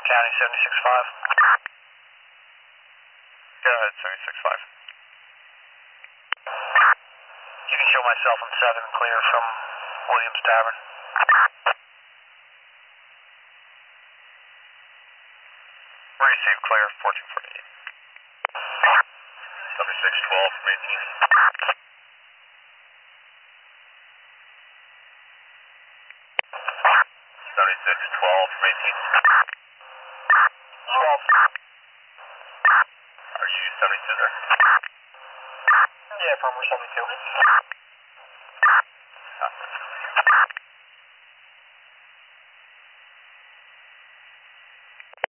County 76.5. Go ahead, 76.5. You can show myself on 7 clear from Williams Tavern. Receive clear, 1448. 7612 from 18. 7612 from 18. 12. Are you 72 there? Yeah, firm, we're 72.